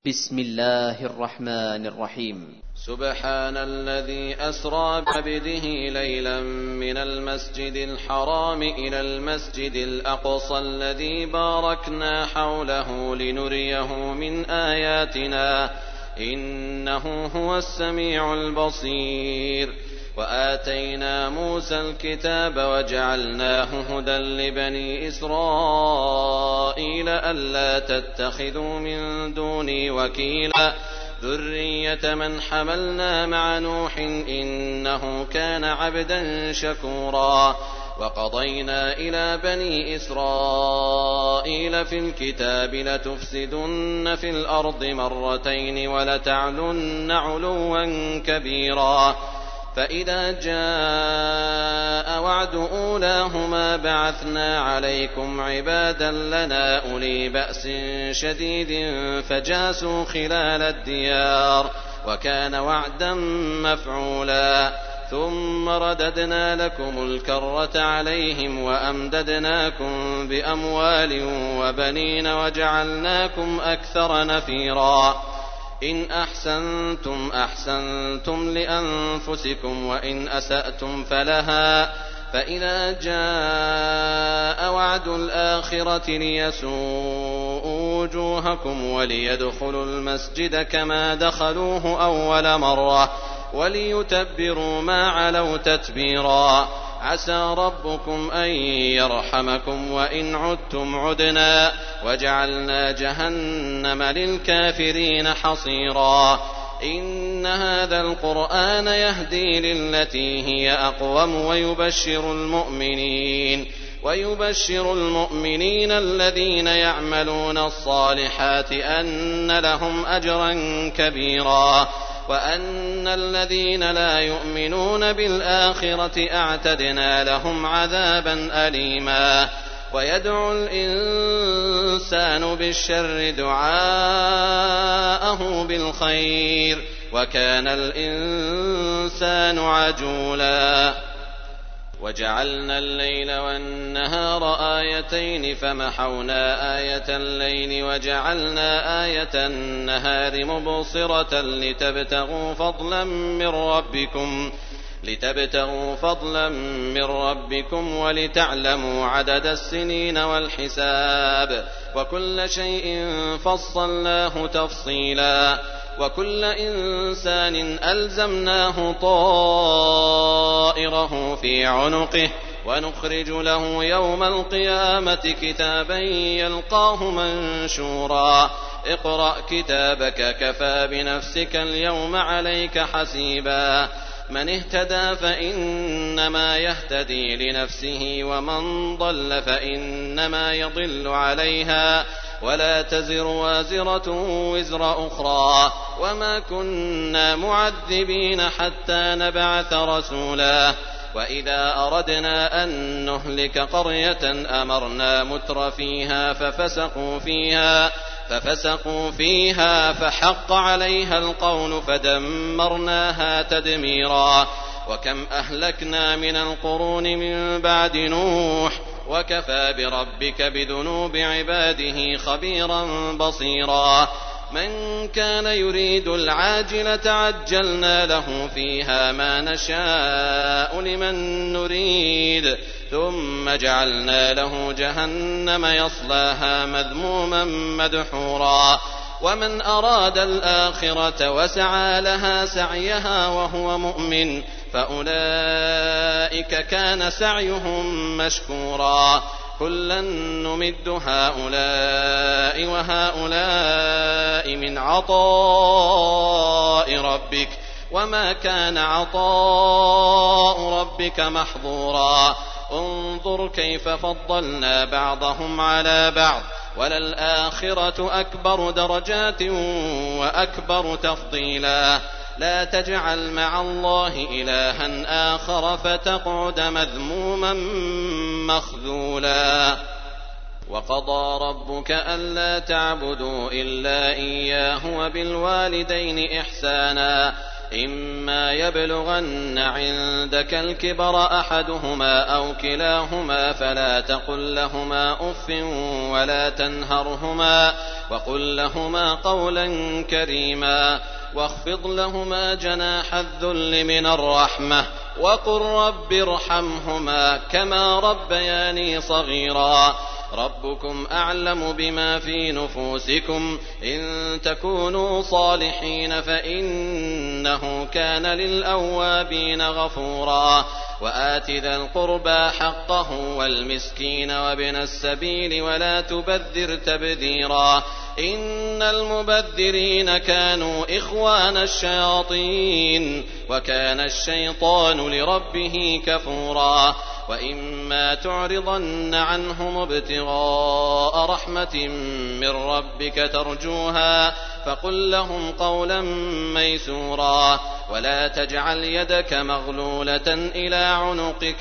بسم الله الرحمن الرحيم. سبحان الذي أسرى بعبده ليلا من المسجد الحرام إلى المسجد الأقصى الذي باركنا حوله لنريه من آياتنا إنه هو السميع البصير. وآتينا موسى الكتاب وجعلناه هدى لبني إسرائيل ألا تتخذوا من دوني وكيلا ذرية من حملنا مع نوح إنه كان عبدا شكورا. وقضينا إلى بني إسرائيل في الكتاب لتفسدن في الأرض مرتين ولتعلن علوا كبيرا. فإذا جاء وعد أولاهما بعثنا عليكم عبادا لنا أولي بأس شديد فجاسوا خلال الديار وكان وعدا مفعولا. ثم رددنا لكم الكرة عليهم وأمددناكم بأموال وبنين وجعلناكم أكثر نفيرا. إن أحسنتم أحسنتم لأنفسكم وإن أسأتم فلها. فإذا جاء وعد الآخرة ليسوءوا وجوهكم وليدخلوا المسجد كما دخلوه أول مرة وليتبروا ما علوا تتبيرا. عسى ربكم أن يرحمكم وإن عدتم عدنا وجعلنا جهنم للكافرين حصيرا. إن هذا القرآن يهدي للتي هي أقوم ويبشر المؤمنين الذين يعملون الصالحات أن لهم أجرا كبيرا. وأن الذين لا يؤمنون بالآخرة أعتدنا لهم عذابا أليما. ويدعو الإنسان بالشر دعاءه بالخير وكان الإنسان عجولا. وجعلنا الليل والنهار آيتين فمحونا آية الليل وجعلنا آية النهار مبصرة لتبتغوا فضلا من ربكم ولتعلموا عدد السنين والحساب وكل شيء فصلناه تفصيلا. وكل إنسان ألزمناه طائره في عنقه ونخرج له يوم القيامة كتابا يلقاه منشورا. اقرأ كتابك كفى بنفسك اليوم عليك حسيبا. من اهتدى فإنما يهتدي لنفسه ومن ضل فإنما يضل عليها ولا تزر وازرة وزر أخرى وما كنا معذبين حتى نبعث رسولا. وإذا أردنا أن نهلك قرية أمرنا متر فيها ففسقوا فيها فحق عليها القول فدمرناها تدميرا. وكم أهلكنا من القرون من بعد نوح وكفى بربك بذنوب عباده خبيرا بصيرا. من كان يريد العاجلة عجلنا له فيها ما نشاء لمن نريد ثم جعلنا له جهنم يصلاها مذموما مدحورا. ومن أراد الآخرة وسعى لها سعيها وهو مؤمن فأولئك كان سعيهم مشكورا. كلا نمد هؤلاء وهؤلاء من عطاء ربك وما كان عطاء ربك محظورا. انظر كيف فضلنا بعضهم على بعض وللآخرة أكبر درجات وأكبر تفضيلا. لا تجعل مع الله إلها آخر فتقعد مذموما مخذولا. وقضى ربك ألا تعبدوا إلا إياه وبالوالدين إحسانا. إما يبلغن عندك الكبر أحدهما أو كلاهما فلا تقل لهما أف وقل لهما قولا كريما واخفض لهما جناح الذل من الرحمة وقل رب ارحمهما كما ربياني صغيرا ربكم أعلم بما في نفوسكم إن تكونوا صالحين فإنه كان للأوابين غفورا وآت ذا القربى حقه والمسكين وابن السبيل ولا تبذر تبذيرا إن المبذرين كانوا إخوان الشياطين وكان الشيطان لربه كفورا وإما تعرضن عنهم ابتغاء رحمة من ربك ترجوها فقل لهم قولا ميسورا ولا تجعل يدك مغلولة إلى عنقك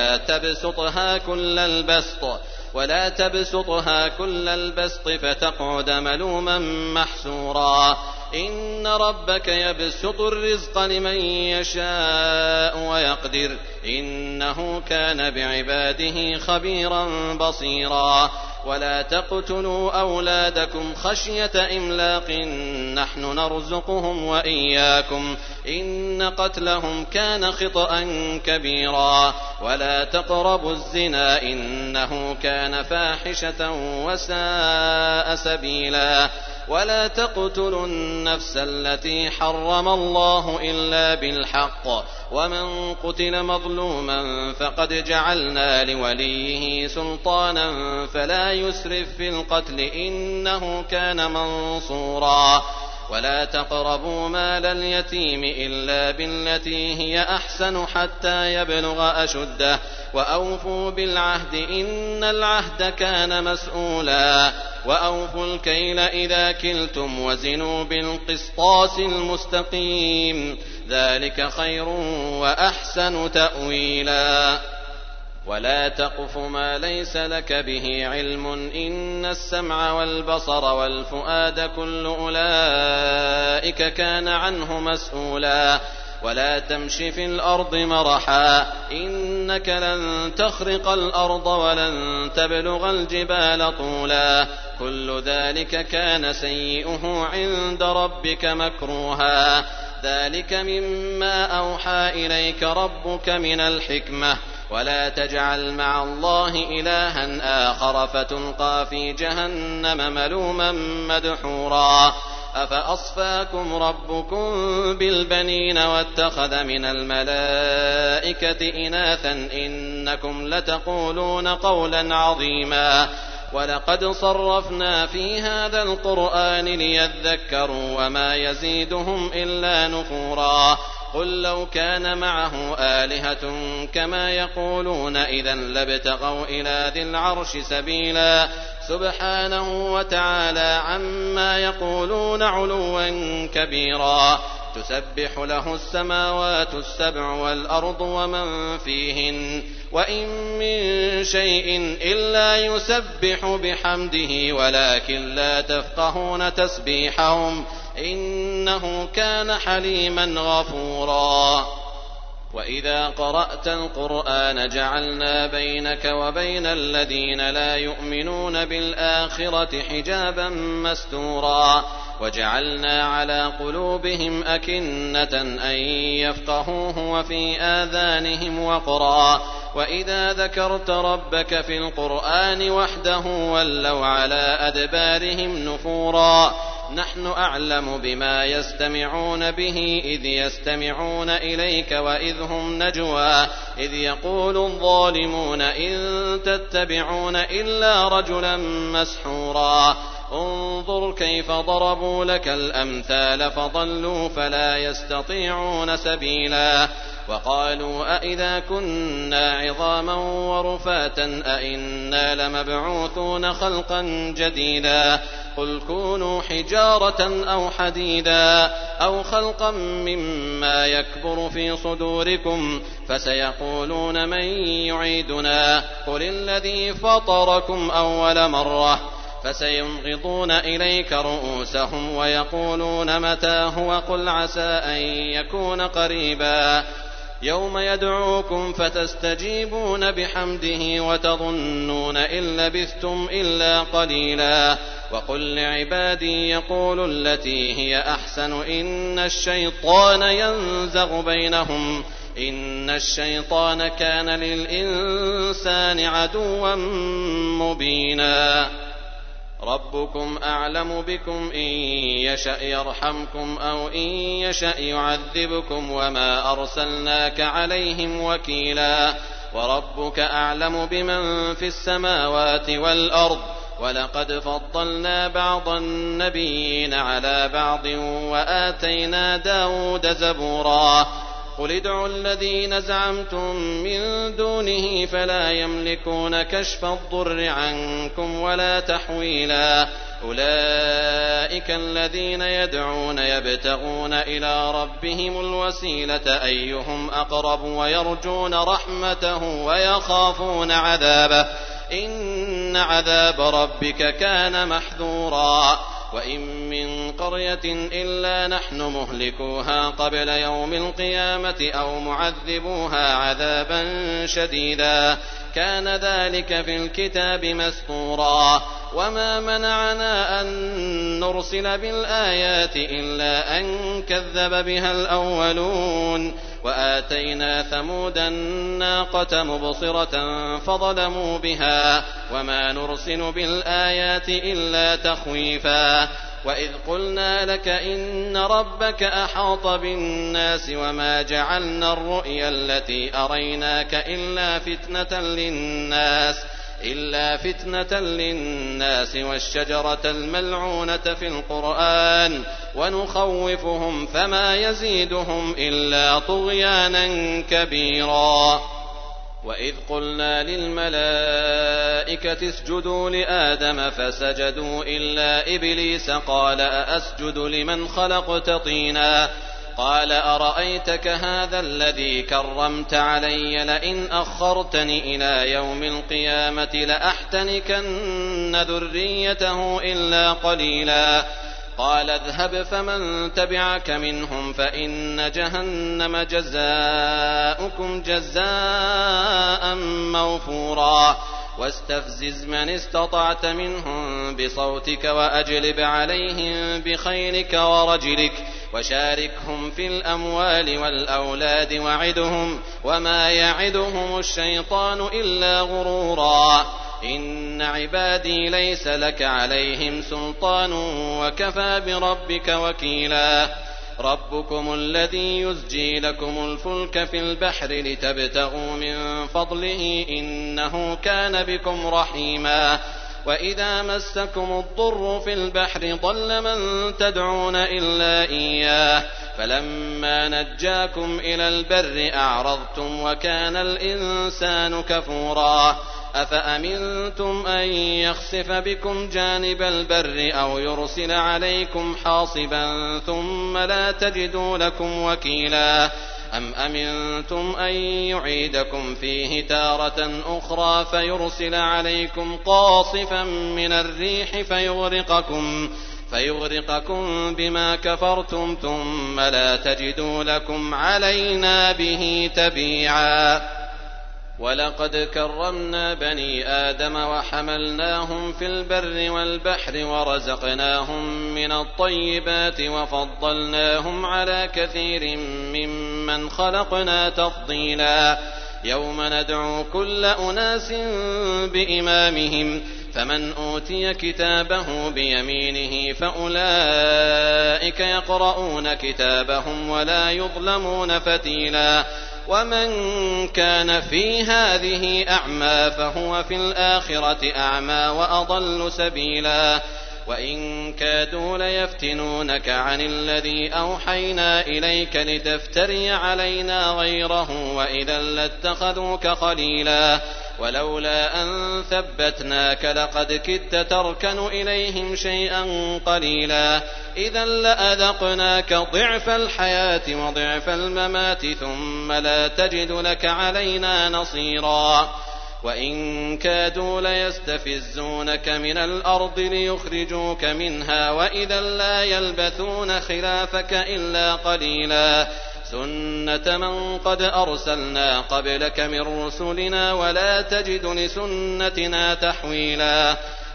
ولا تبسطها كل البسط فتقعد ملوما محسورا إن ربك يبسط الرزق لمن يشاء ويقدر إنه كان بعباده خبيرا بصيرا ولا تقتلوا أولادكم خشية إملاق نحن نرزقهم وإياكم إن قتلهم كان خطأ كبيرا ولا تقربوا الزنا إنه كان فاحشة وساء سبيلا ولا تقتلوا النفس التي حرم الله إلا بالحق ومن قتل مظلوما فقد جعلنا لوليه سلطانا فلا يسرف في القتل إنه كان منصورا ولا تقربوا مال اليتيم إلا بالتي هي أحسن حتى يبلغ أشده وأوفوا بالعهد إن العهد كان مسؤولا وأوفوا الكيل إذا كلتم وزنوا بالقسطاس المستقيم ذلك خير وأحسن تأويلا ولا تقف ما ليس لك به علم إن السمع والبصر والفؤاد كل أولئك كان عنه مسؤولا ولا تمش في الأرض مرحا إنك لن تخرق الأرض ولن تبلغ الجبال طولا كل ذلك كان سيئه عند ربك مكروها ذلك مما أوحى إليك ربك من الحكمة ولا تجعل مع الله إلها آخر فتلقى في جهنم ملوما مدحورا أفأصفاكم ربكم بالبنين واتخذ من الملائكة إناثا إنكم لتقولون قولا عظيما ولقد صرفنا في هذا القرآن ليذكروا وما يزيدهم إلا نفورا قل لو كان معه آلهة كما يقولون إذا لابتغوا إلى ذي العرش سبيلا سبحانه وتعالى عما يقولون علوا كبيرا تسبح له السماوات السبع والأرض ومن فيهن وإن من شيء إلا يسبح بحمده ولكن لا تفقهون تسبيحهم إنه كان حليما غفورا وإذا قرأت القرآن جعلنا بينك وبين الذين لا يؤمنون بالآخرة حجابا مستورا وجعلنا على قلوبهم أكنة أن يفقهوه وفي آذانهم وقرا وإذا ذكرت ربك في القرآن وحده ولوا على أدبارهم نفورا نحن أعلم بما يستمعون به إذ يستمعون إليك وإذ هم نجوى إذ يقول الظالمون إن تتبعون إلا رجلا مسحورا انظر كيف ضربوا لك الأمثال فضلوا فلا يستطيعون سبيلا وقالوا أئذا كنا عظاما ورفاتا أئنا لمبعوثون خلقا جديدا قل كونوا حجارة أو حديدا أو خلقا مما يكبر في صدوركم فسيقولون من يعيدنا قل الذي فطركم أول مرة فسينغضون إليك رؤوسهم ويقولون متى هو قل عسى أن يكون قريبا يوم يدعوكم فتستجيبون بحمده وتظنون إن لبثتم إلا قليلا وقل لعبادي يقولوا التي هي أحسن إن الشيطان ينزغ بينهم إن الشيطان كان للإنسان عدوا مبينا ربكم أعلم بكم إن يشأ يرحمكم أو إن يشأ يعذبكم وما أرسلناك عليهم وكيلا وربك أعلم بمن في السماوات والأرض ولقد فضلنا بعض النبيين على بعض وآتينا داود زبورا قل ادعوا الذين زعمتم من دونه فلا يملكون كشف الضر عنكم ولا تحويلا أولئك الذين يدعون يبتغون إلى ربهم الوسيلة أيهم أقرب ويرجون رحمته ويخافون عذابه إن عذاب ربك كان محذورا وإن من قرية إلا نحن مهلكوها قبل يوم القيامة أو معذبوها عذابا شديدا كان ذلك في الكتاب مسطورا وما منعنا أن نرسل بالآيات إلا أن كذب بها الأولون وآتينا ثمود الناقة مبصرة فظلموا بها وما نرسل بالآيات إلا تخويفا وإذ قلنا لك إن ربك أحاط بالناس وما جعلنا الرؤيا التي أريناك إلا فتنة للناس والشجرة الملعونة في القرآن ونخوفهم فما يزيدهم إلا طغيانا كبيرا وإذ قلنا للملائكة اسجدوا لآدم فسجدوا إلا إبليس قال أأسجد لمن خلقت طينا قال أرأيتك هذا الذي كرمت علي لئن أخرتني إلى يوم القيامة لأحتنكن ذريته إلا قليلا قال اذهب فمن تبعك منهم فإن جهنم جزاؤكم جزاء موفورا واستفزز من استطعت منهم بصوتك وأجلب عليهم بخيلك ورجلك وشاركهم في الأموال والأولاد وعدهم وما يعدهم الشيطان إلا غرورا إن عبادي ليس لك عليهم سلطان وكفى بربك وكيلا ربكم الذي يزجي لكم الفلك في البحر لتبتغوا من فضله إنه كان بكم رحيما وإذا مسكم الضر في البحر ضل من تدعون إلا إياه فلما نجاكم إلى البر أعرضتم وكان الإنسان كفورا أفأمنتم أن يخسف بكم جانب البر أو يرسل عليكم حاصبا ثم لا تجدوا لكم وكيلا أم أمنتم أن يعيدكم فيه تارة أخرى فيرسل عليكم قاصفا من الريح فيغرقكم بما كفرتم ثم لا تجدوا لكم علينا به تبيعا ولقد كرمنا بني آدم وحملناهم في البر والبحر ورزقناهم من الطيبات وفضلناهم على كثير ممن خلقنا تفضيلا يوم ندعو كل أناس بإمامهم فمن أوتي كتابه بيمينه فأولئك يقرؤون كتابهم ولا يظلمون فتيلا ومن كان في هذه أعمى فهو في الآخرة أعمى وأضل سبيلا وإن كادوا ليفتنونك عن الذي أوحينا إليك لتفتري علينا غيره وإذا لاتخذوك خليلا ولولا أن ثبتناك لقد كدت تركن إليهم شيئا قليلا إذا لأذقناك ضعف الحياة وضعف الممات ثم لا تجد لك علينا نصيرا وإن كادوا ليستفزونك من الأرض ليخرجوك منها وإذا لا يلبثون خلافك إلا قليلا سنة من قد أرسلنا قبلك من رسلنا ولا تجد لسنتنا تحويلا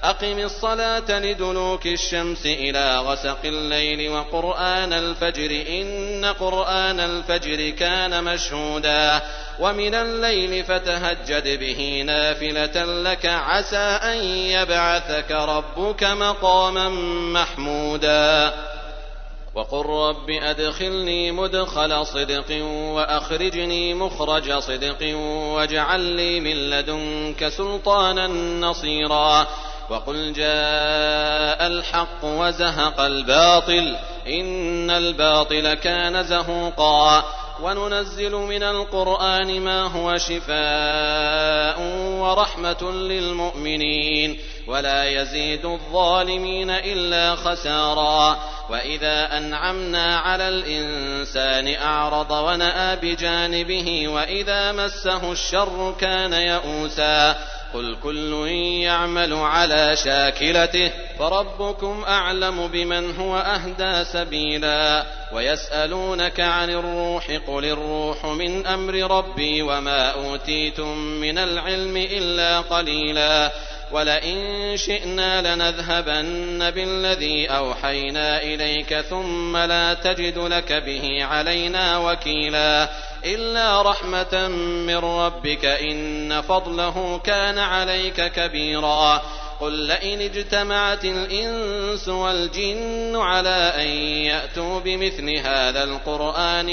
أقم الصلاة لدلوك الشمس إلى غسق الليل وقرآن الفجر إن قرآن الفجر كان مشهودا ومن الليل فتهجد به نافلة لك عسى أن يبعثك ربك مقاما محمودا وقل رب أدخلني مدخل صدق وأخرجني مخرج صدق واجعل لي من لدنك سلطانا نصيرا وقل جاء الحق وزهق الباطل إن الباطل كان زهوقا وننزل من القرآن ما هو شفاء ورحمة للمؤمنين ولا يزيد الظالمين إلا خسارا وإذا أنعمنا على الإنسان أعرض ونأى بجانبه وإذا مسه الشر كان يئوسا قل كل يعمل على شاكلته فربكم أعلم بمن هو أهدى سبيلا ويسألونك عن الروح قل الروح من أمر ربي وما أوتيتم من العلم إلا قليلا ولئن شئنا لنذهبن بالذي أوحينا إليك ثم لا تجد لك به علينا وكيلا إلا رحمة من ربك إن فضله كان عليك كبيرا قل لئن اجتمعت الإنس والجن على أن يأتوا بمثل هذا القرآن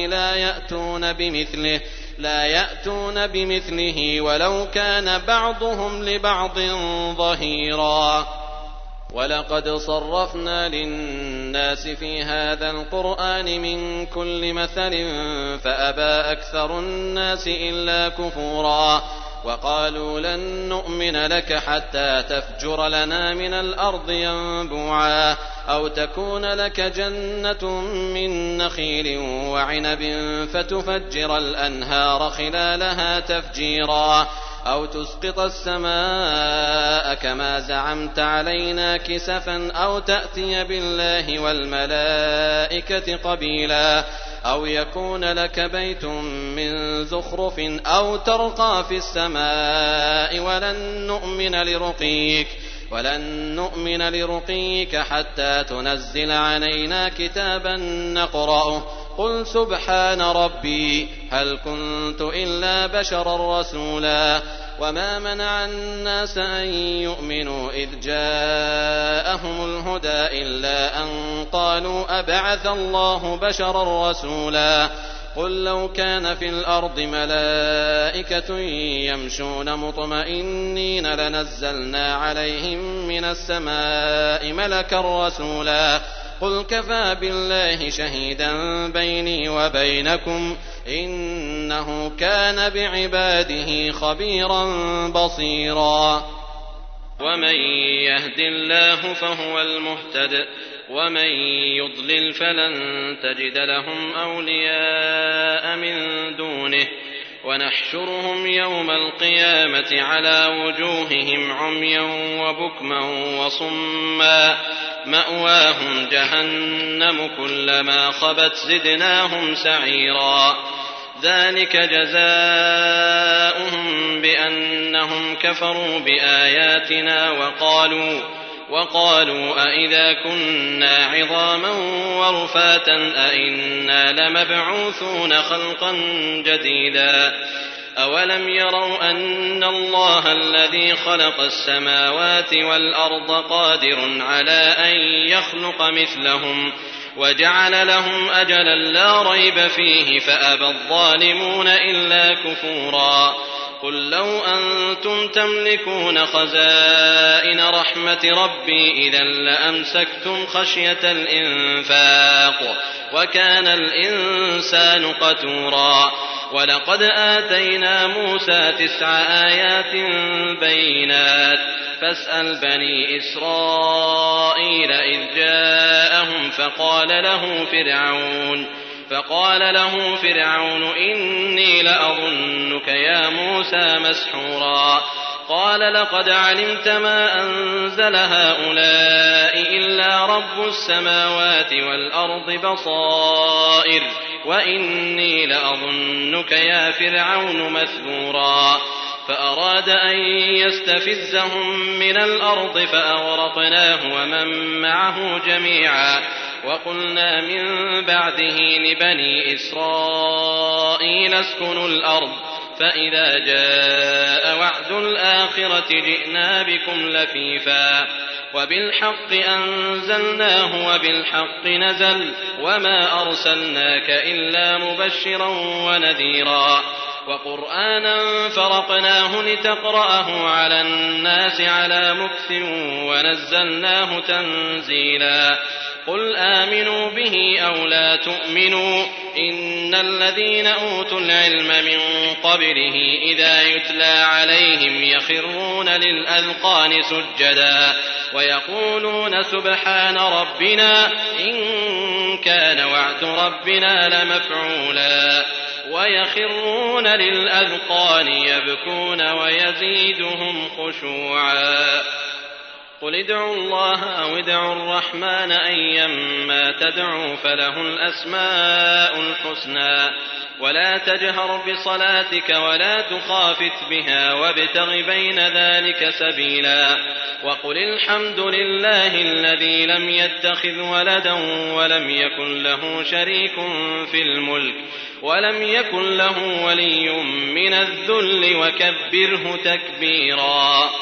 لا يأتون بمثله ولو كان بعضهم لبعض ظهيرا ولقد صرفنا للناس في هذا القرآن من كل مثل فأبى أكثر الناس إلا كفورا وقالوا لن نؤمن لك حتى تفجر لنا من الأرض ينبوعا أو تكون لك جنة من نخيل وعنب فتفجر الأنهار خلالها تفجيرا أو تسقط السماء كما زعمت علينا كسفا أو تأتي بالله والملائكة قبيلا أو يكون لك بيت من زخرف أو ترقى في السماء ولن نؤمن لرقيك حتى تنزل علينا كتابا نقرأه قل سبحان ربي هل كنت إلا بشرا رسولا وما منع الناس أن يؤمنوا إذ جاءهم الهدى إلا أن قالوا أبعث الله بشرا رسولا قل لو كان في الأرض ملائكة يمشون مطمئنين لنزلنا عليهم من السماء ملكا رسولا قل كفى بالله شهيدا بيني وبينكم إنه كان بعباده خبيرا بصيرا ومن يهد الله فهو المهتد ومن يضلل فلن تجد لهم أولياء من دونه ونحشرهم يوم القيامة على وجوههم عميا وبكما وصما مأواهم جهنم كلما خبت زدناهم سعيرا ذلك جزاؤهم بأنهم كفروا بآياتنا وقالوا أئذا كنا عظاما ورفاتا أئنا لمبعوثون خلقا جديدا أولم يروا أن الله الذي خلق السماوات والأرض قادر على أن يخلق مثلهم وجعل لهم أجلا لا ريب فيه فأبى الظالمون إلا كفورا قل لو أنتم تملكون خزائن رحمة ربي إذا لأمسكتم خشية الإنفاق وكان الإنسان قتورا ولقد آتينا موسى 9 آيات بينات فاسأل بني إسرائيل إذ جاءهم فقال له فرعون إني لأظنك يا موسى مسحورا قال لقد علمت ما أنزل هؤلاء إلا رب السماوات والأرض بصائر وإني لأظنك يا فرعون مثبورا فأراد أن يستفزهم من الأرض فأغرقناه ومن معه جميعا. وقلنا من بعده لبني إسرائيل اسكنوا الأرض فإذا جاء وعد الآخرة جئنا بكم لفيفا وبالحق أنزلناه وبالحق نزل وما أرسلناك إلا مبشرا ونذيرا وقرآنا فرقناه لتقرأه على الناس على مكث ونزلناه تنزيلا. قل آمنوا به أو لا تؤمنوا إن الذين أوتوا العلم من قبله إذا يتلى عليهم يخرون للأذقان سجدا ويقولون سبحان ربنا إن كان وعد ربنا لمفعولا ويخرون للأذقان يبكون ويزيدهم خشوعا. قل ادعوا الله أو ادعوا الرحمن أيما تدعوا فله الأسماء الحسنى ولا تجهر بصلاتك ولا تخافت بها وابتغ بين ذلك سبيلا. وقل الحمد لله الذي لم يتخذ ولدا ولم يكن له شريك في الملك ولم يكن له ولي من الذل وكبره تكبيرا.